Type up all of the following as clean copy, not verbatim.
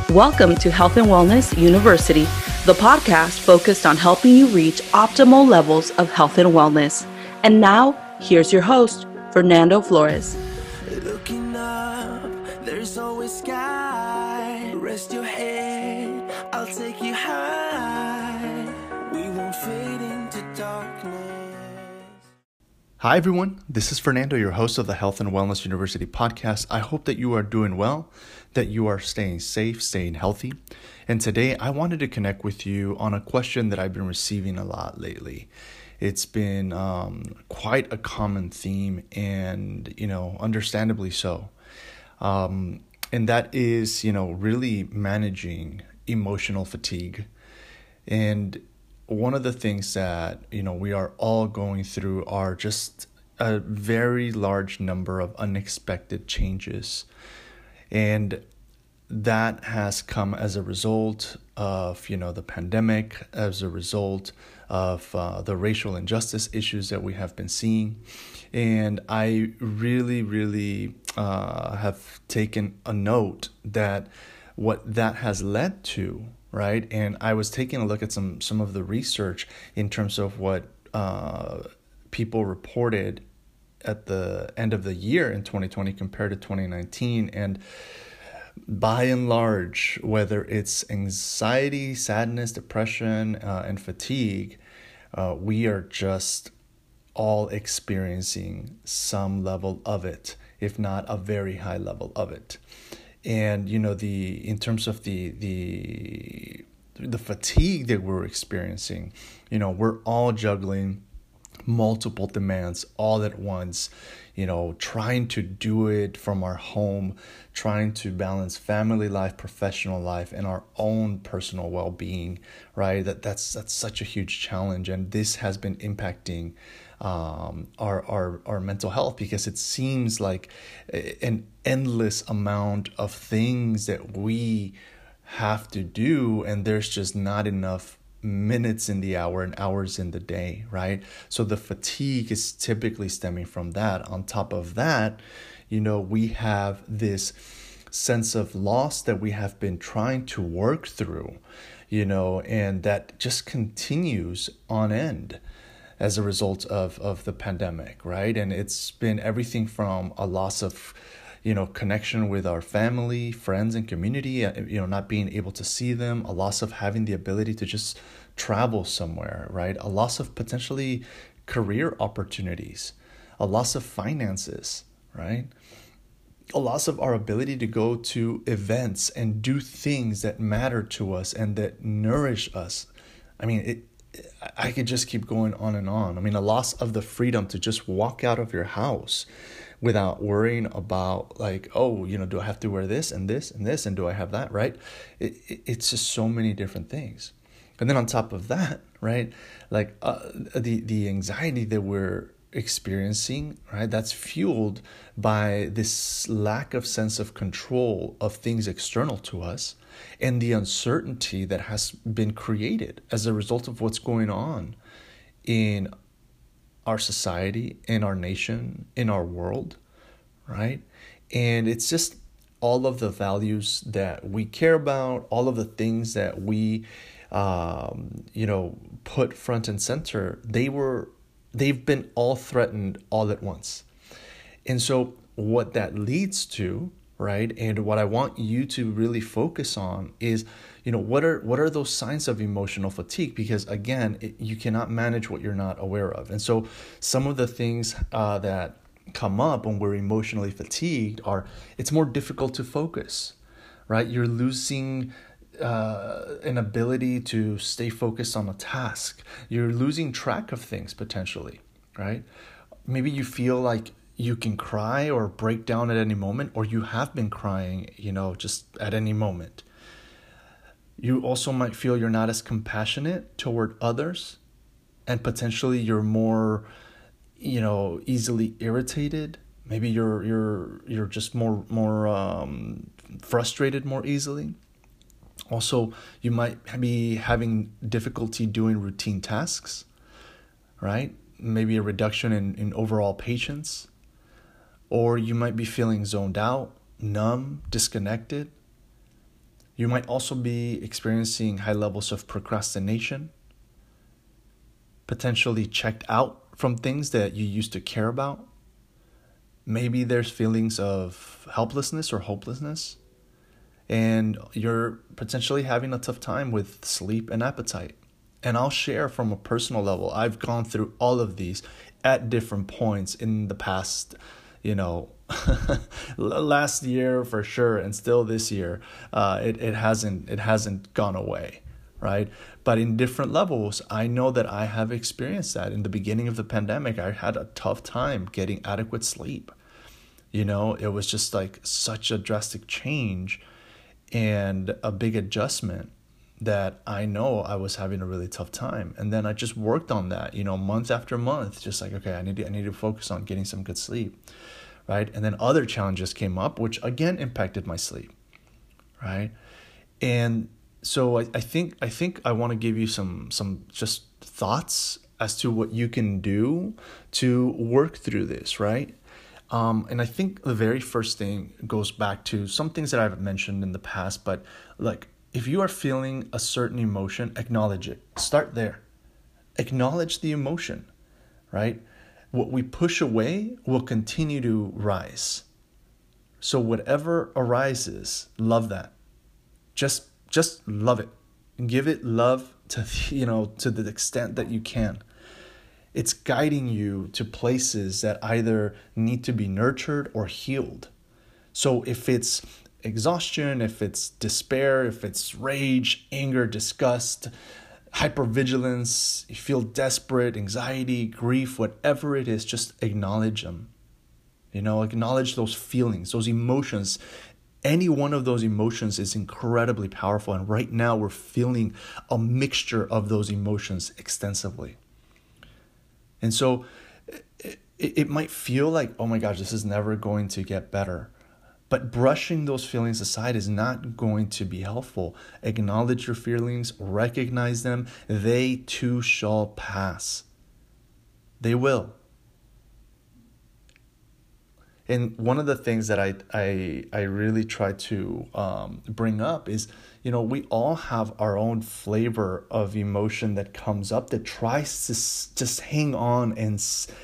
Welcome to Health and Wellness University, the podcast focused on helping you reach optimal levels of health and wellness. And now, here's your host, Fernando Flores. Looking up, there's always sky. Rest your head, I'll take you high. We won't fade into darkness. Hi everyone, this is Fernando, your host of the Health and Wellness University podcast. I hope that you are doing well, that you are staying safe, staying healthy. And today I wanted to connect with you on a question that I've been receiving a lot lately. It's been quite a common theme and, understandably so. And that is, really managing emotional fatigue. And one of the things that, we are all going through are just a very large number of unexpected changes. And that has come as a result of, the pandemic, as a result of the racial injustice issues that we have been seeing. And I really have taken a note that what that has led to, right? And I was taking a look at some of the research in terms of what people reported at the end of the year in 2020 compared to 2019. And by and large, whether it's anxiety, sadness, depression, and fatigue, we are just all experiencing some level of it, if not a very high level of it. And in terms of the fatigue that we're experiencing, we're all juggling multiple demands all at once, trying to do it from our home, trying to balance family life, professional life, and our own personal well-being, right? That's such a huge challenge. And this has been impacting our mental health, because it seems like an endless amount of things that we have to do, and there's just not enough minutes in the hour and hours in the day, right? So the fatigue is typically stemming from that. On top of that, we have this sense of loss that we have been trying to work through, and that just continues on end as a result of the pandemic, right? And it's been everything from a loss of connection with our family, friends, and community, not being able to see them, a loss of having the ability to just travel somewhere, right? A loss of potentially career opportunities, a loss of finances, right? A loss of our ability to go to events and do things that matter to us and that nourish us. I could just keep going on and on. A loss of the freedom to just walk out of your house without worrying about do I have to wear this and this and this, and do I have that, right? It's just so many different things. And then on top of that, right, the anxiety that we're experiencing, right, that's fueled by this lack of sense of control of things external to us, and the uncertainty that has been created as a result of what's going on in our society, in our nation, in our world, right? And it's just all of the values that we care about, all of the things that we, put front and center, they've been all threatened all at once. And so what that leads to, right, and what I want you to really focus on is, what are those signs of emotional fatigue? Because again, you cannot manage what you're not aware of. And so some of the things that come up when we're emotionally fatigued are, it's more difficult to focus, right? You're losing an ability to stay focused on a task. You're losing track of things potentially, right? Maybe you feel like you can cry or break down at any moment, or you have been crying, just at any moment. You also might feel you're not as compassionate toward others, and potentially you're more, easily irritated. Maybe you're just more frustrated more easily. Also, you might be having difficulty doing routine tasks, right? Maybe a reduction in overall patience. Or you might be feeling zoned out, numb, disconnected. You might also be experiencing high levels of procrastination, potentially checked out from things that you used to care about. Maybe there's feelings of helplessness or hopelessness, and you're potentially having a tough time with sleep and appetite. And I'll share from a personal level, I've gone through all of these at different points in the past, last year for sure, and still this year. It hasn't gone away, right? But in different levels, I know that I have experienced that. In the beginning of the pandemic, I had a tough time getting adequate sleep. It was just like such a drastic change and a big adjustment that I know I was having a really tough time. And then I just worked on that, month after month, just like, okay, I need to focus on getting some good sleep, right? And then other challenges came up, which again impacted my sleep, right? And so I think I want to give you some just thoughts as to what you can do to work through this, right? And I think the very first thing goes back to some things that I've mentioned in the past, but like, if you are feeling a certain emotion, acknowledge it. Start there. Acknowledge the emotion, right? What we push away will continue to rise. So whatever arises, love that. Just love it. Give it love to the extent that you can. It's guiding you to places that either need to be nurtured or healed. So if it's exhaustion, if it's despair, if it's rage, anger, disgust, hypervigilance, you feel desperate, anxiety, grief, whatever it is, just acknowledge them. Acknowledge those feelings, those emotions. Any one of those emotions is incredibly powerful. And right now we're feeling a mixture of those emotions extensively. And so it might feel like, oh my gosh, this is never going to get better. But brushing those feelings aside is not going to be helpful. Acknowledge your feelings, recognize them. They too shall pass. They will. And one of the things that I really try to bring up is, we all have our own flavor of emotion that comes up that tries to just hang on and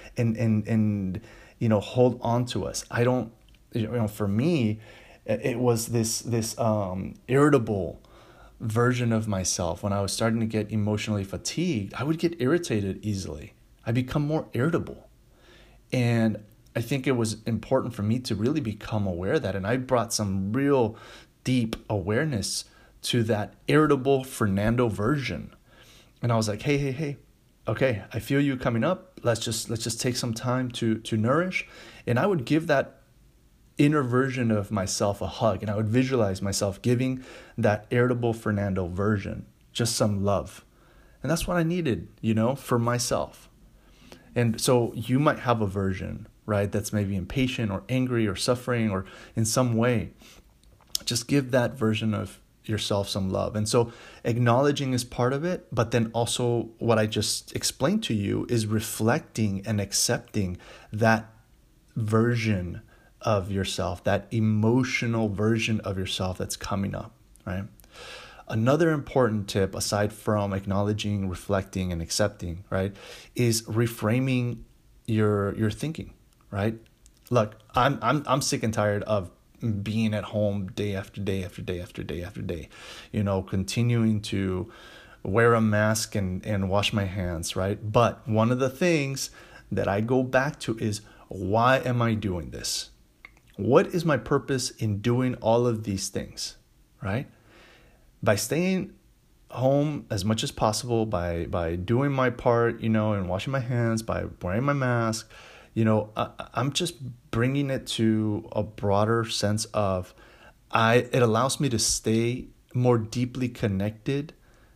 hold on to us. I don't. For me, it was this irritable version of myself. When I was starting to get emotionally fatigued, I would get irritated easily. I become more irritable. And I think it was important for me to really become aware of that. And I brought some real deep awareness to that irritable Fernando version. And I was like, hey, okay, I feel you coming up. Let's just take some time to nourish. And I would give that inner version of myself a hug, and I would visualize myself giving that irritable Fernando version just some love. And that's what I needed, for myself. And so you might have a version, right, that's maybe impatient or angry or suffering or in some way. Just give that version of yourself some love. And so acknowledging is part of it, but then also what I just explained to you is reflecting and accepting that version of yourself, that emotional version of yourself that's coming up, right? Another important tip, aside from acknowledging, reflecting, and accepting, right, is reframing your thinking, right? Look, I'm sick and tired of being at home day after day after day after day after day, continuing to wear a mask and wash my hands, right? But one of the things that I go back to is, why am I doing this? What is my purpose in doing all of these things, right? By staying home as much as possible, by doing my part, and washing my hands, by wearing my mask, I'm just bringing it to a broader sense of, it allows me to stay more deeply connected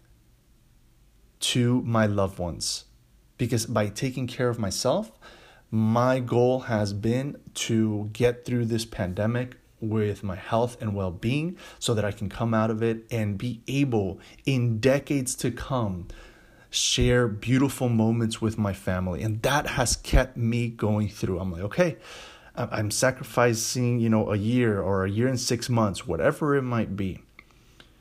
to my loved ones. Because by taking care of myself, my goal has been to get through this pandemic with my health and well-being so that I can come out of it and be able, in decades to come, share beautiful moments with my family. And that has kept me going through. I'm like, okay, I'm sacrificing, a year or a year and 6 months, whatever it might be.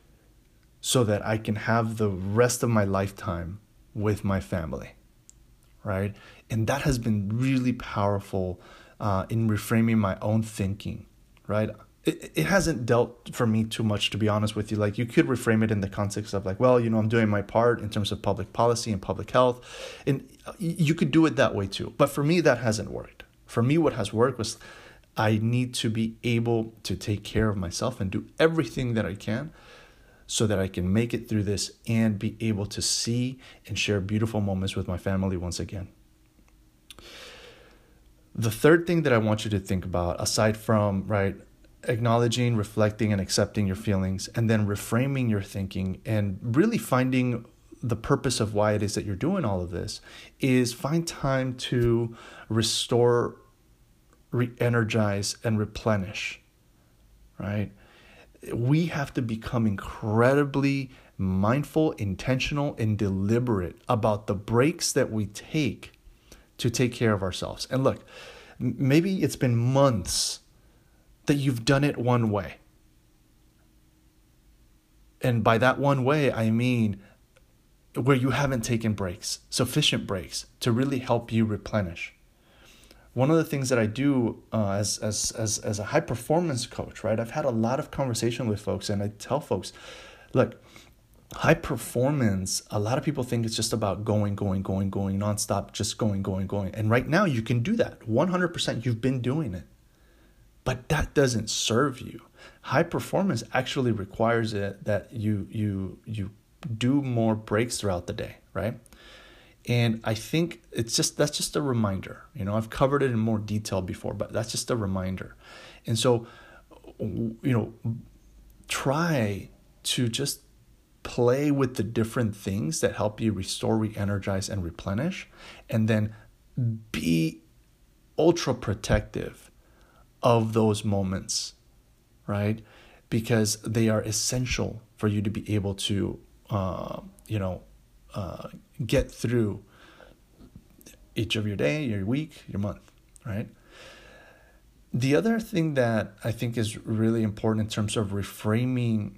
so that I can have the rest of my lifetime with my family, right? And that has been really powerful in reframing my own thinking, right? It hasn't dealt for me too much, to be honest with you. Like, you could reframe it in the context of like, well, I'm doing my part in terms of public policy and public health. And you could do it that way too. But for me, that hasn't worked. For me, what has worked was I need to be able to take care of myself and do everything that I can so that I can make it through this and be able to see and share beautiful moments with my family once again. The third thing that I want you to think about, aside from, right, acknowledging, reflecting, and accepting your feelings, and then reframing your thinking and really finding the purpose of why it is that you're doing all of this, is find time to restore, re-energize, and replenish, right? We have to become incredibly mindful, intentional, and deliberate about the breaks that we take to take care of ourselves. And look, maybe it's been months that you've done it one way. And by that one way, I mean where you haven't taken breaks, sufficient breaks to really help you replenish. One of the things that I do as a high performance coach, right? I've had a lot of conversation with folks, and I tell folks, look, high performance, a lot of people think it's just about going nonstop, just going. And right now you can do that 100%. You've been doing it. But that doesn't serve you. High performance actually requires it that you do more breaks throughout the day, right? And I think that's just a reminder. I've covered it in more detail before, but that's just a reminder. And so, try to just play with the different things that help you restore, re-energize, and replenish, and then be ultra protective of those moments, right? Because they are essential for you to be able to, get through each of your day, your week, your month, right? The other thing that I think is really important in terms of reframing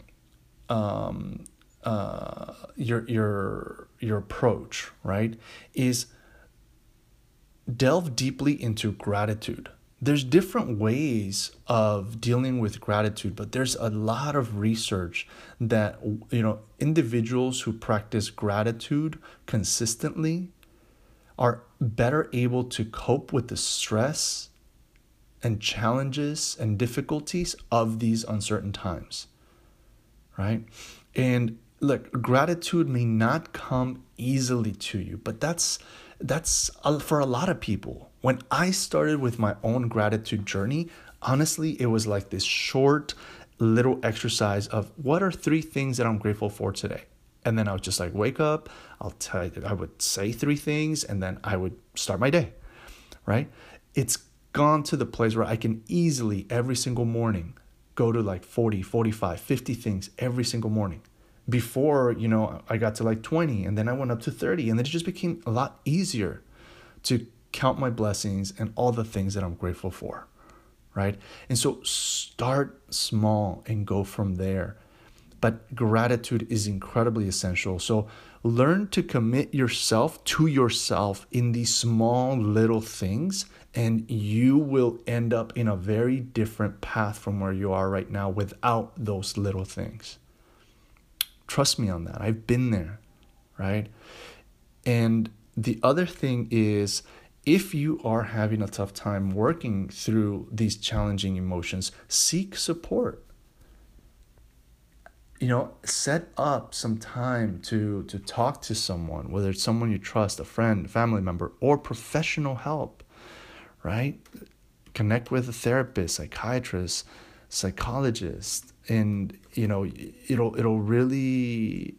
your approach, right, is delve deeply into gratitude. There's different ways of dealing with gratitude, but there's a lot of research that, individuals who practice gratitude consistently are better able to cope with the stress and challenges and difficulties of these uncertain times, right? And look, gratitude may not come easily to you, but that's for a lot of people. When I started with my own gratitude journey, honestly, it was like this short little exercise of what are 3 things that I'm grateful for today. And then I would just wake up, I would say 3 things, and then I would start my day, right? It's gone to the place where I can easily every single morning go to 40, 45, 50 things every single morning. Before, I got to 20, and then I went up to 30, and then it just became a lot easier to count my blessings and all the things that I'm grateful for, right? And so start small and go from there. But gratitude is incredibly essential. So learn to commit yourself to yourself in these small little things, and you will end up in a very different path from where you are right now without those little things. Trust me on that. I've been there, right? And the other thing is, if you are having a tough time working through these challenging emotions, seek support. Set up some time to talk to someone, whether it's someone you trust, a friend, a family member, or professional help, right? Connect with a therapist, psychiatrist, psychologist, and it'll really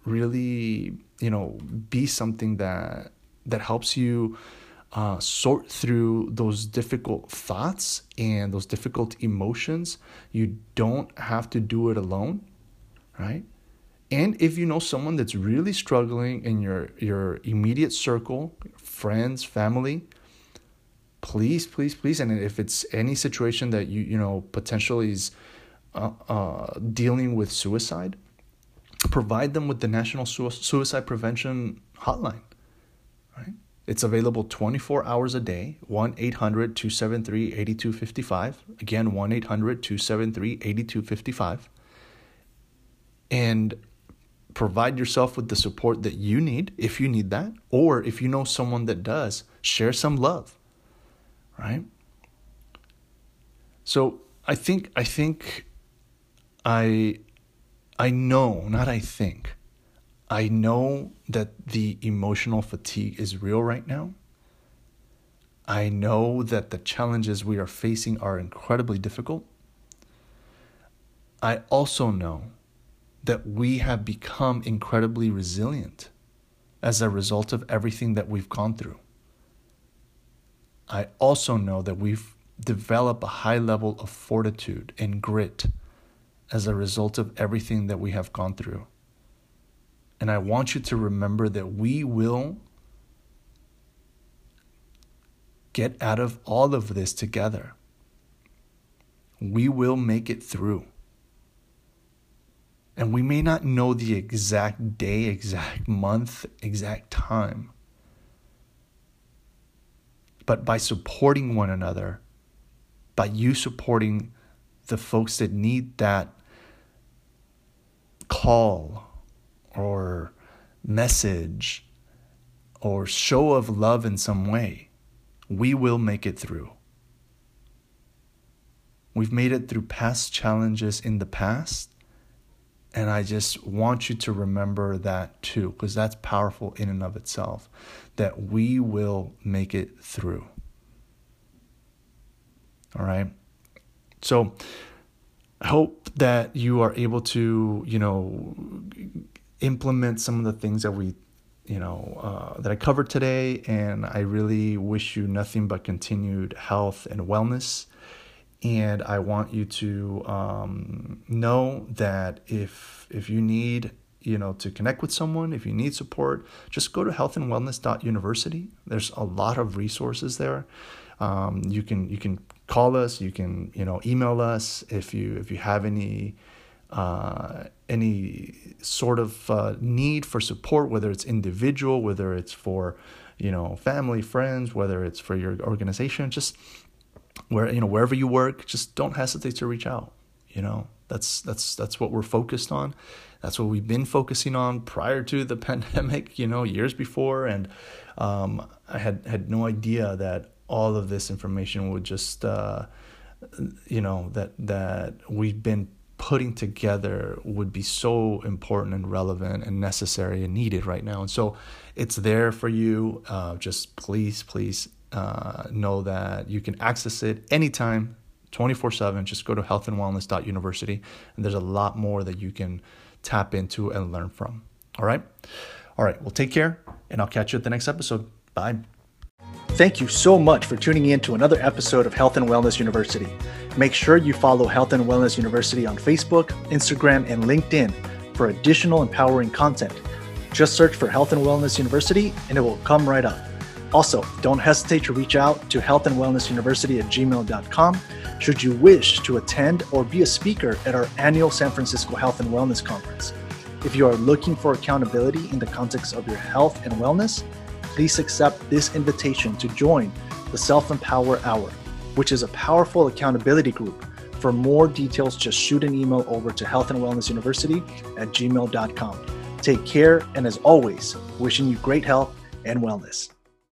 be something that helps you sort through those difficult thoughts and those difficult emotions. You don't have to do it alone, right? And if you know someone that's really struggling in your immediate circle, friends, family, please. And if it's any situation that you potentially is dealing with suicide, provide them with the National Suicide Prevention Hotline, right? It's available 24 hours a day, 1-800-273-8255. Again, 1-800-273-8255. And provide yourself with the support that you need, if you need that, or if you know someone that does, share some love, right? So I know that the emotional fatigue is real right now. I know that the challenges we are facing are incredibly difficult. I also know that we have become incredibly resilient as a result of everything that we've gone through. I also know that we've developed a high level of fortitude and grit as a result of everything that we have gone through. And I want you to remember that we will get out of all of this together. We will make it through. And we may not know the exact day, exact month, exact time. But by supporting one another, by you supporting the folks that need that call or message or show of love in some way, we will make it through. We've made it through past challenges in the past. And I just want you to remember that too, because that's powerful in and of itself, that we will make it through. All right. So I hope that you are able to, implement some of the things that that I covered today. And I really wish you nothing but continued health and wellness. And I want you to know that if you need, to connect with someone, if you need support, just go to healthandwellness.university. There's a lot of resources there. You can call us, you can email us if you have any sort of need for support, whether it's individual, whether it's for family, friends, whether it's for your organization. Just wherever you work, just don't hesitate to reach out. That's what we're focused on. That's what we've been focusing on prior to the pandemic, years before. And I had no idea that all of this information would just, that we've been putting together would be so important and relevant and necessary and needed right now. And so it's there for you. Just please know that you can access it anytime, 24/7. Just go to healthandwellness.university, and there's a lot more that you can tap into and learn from. All right. Well, take care, and I'll catch you at the next episode. Bye. Thank you so much for tuning in to another episode of Health and Wellness University. Make sure you follow Health and Wellness University on Facebook, Instagram, and LinkedIn for additional empowering content. Just search for Health and Wellness University, and it will come right up. Also, don't hesitate to reach out to healthandwellnessuniversity@gmail.com should you wish to attend or be a speaker at our annual San Francisco Health and Wellness Conference. If you are looking for accountability in the context of your health and wellness, please accept this invitation to join the Self-Empower Hour, which is a powerful accountability group. For more details, just shoot an email over to healthandwellnessuniversity@gmail.com. Take care, and as always, wishing you great health and wellness.